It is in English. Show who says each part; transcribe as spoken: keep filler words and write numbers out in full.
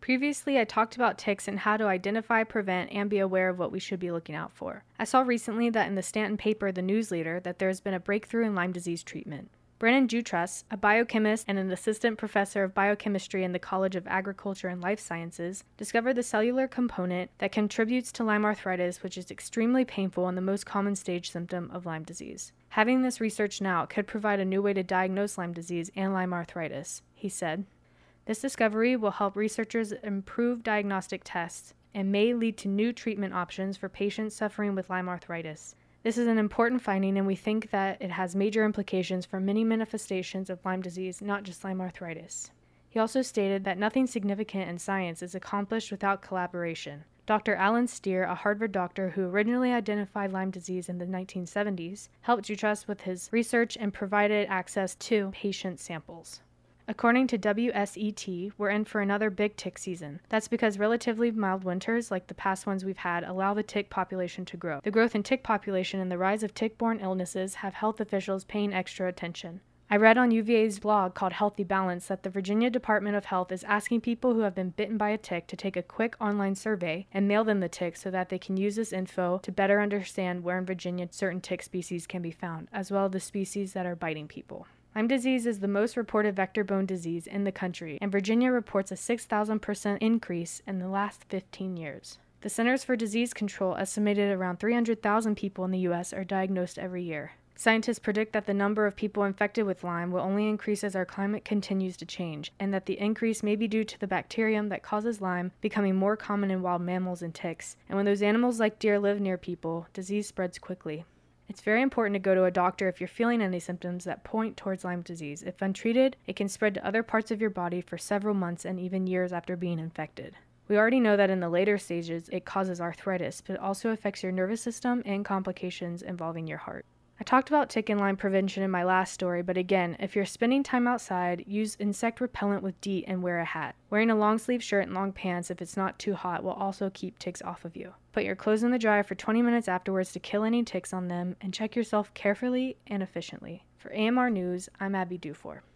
Speaker 1: Previously, I talked about ticks and how to identify, prevent, and be aware of what we should be looking out for. I saw recently that in the Stanton paper, The News Leader, that there has been a breakthrough in Lyme disease treatment. Brandon Jutras, a biochemist and an assistant professor of biochemistry in the College of Agriculture and Life Sciences, discovered the cellular component that contributes to Lyme arthritis, which is extremely painful and the most common stage symptom of Lyme disease. Having this research now could provide a new way to diagnose Lyme disease and Lyme arthritis, he said. This discovery will help researchers improve diagnostic tests and may lead to new treatment options for patients suffering with Lyme arthritis. This is an important finding, and we think that it has major implications for many manifestations of Lyme disease, not just Lyme arthritis. He also stated that nothing significant in science is accomplished without collaboration. Doctor Alan Steer, a Harvard doctor who originally identified Lyme disease in the nineteen seventies, helped Jutras with his research and provided access to patient samples. According to W S E T, we're in for another big tick season. That's because relatively mild winters, like the past ones we've had, allow the tick population to grow. The growth in tick population and the rise of tick-borne illnesses have health officials paying extra attention. I read on U V A's blog called Healthy Balance that the Virginia Department of Health is asking people who have been bitten by a tick to take a quick online survey and mail them the tick so that they can use this info to better understand where in Virginia certain tick species can be found, as well as the species that are biting people. Lyme disease is the most reported vector-borne disease in the country, and Virginia reports a six thousand percent increase in the last fifteen years. The Centers for Disease Control estimated around three hundred thousand people in the U S are diagnosed every year. Scientists predict that the number of people infected with Lyme will only increase as our climate continues to change, and that the increase may be due to the bacterium that causes Lyme becoming more common in wild mammals and ticks, and when those animals like deer live near people, disease spreads quickly. It's very important to go to a doctor if you're feeling any symptoms that point towards Lyme disease. If untreated, it can spread to other parts of your body for several months and even years after being infected. We already know that in the later stages, it causes arthritis, but it also affects your nervous system and complications involving your heart. I talked about tick and Lyme prevention in my last story, but again, if you're spending time outside, use insect repellent with DEET and wear a hat. Wearing a long sleeve shirt and long pants if it's not too hot will also keep ticks off of you. Put your clothes in the dryer for twenty minutes afterwards to kill any ticks on them, and check yourself carefully and efficiently. For A M R News, I'm Abby Dufour.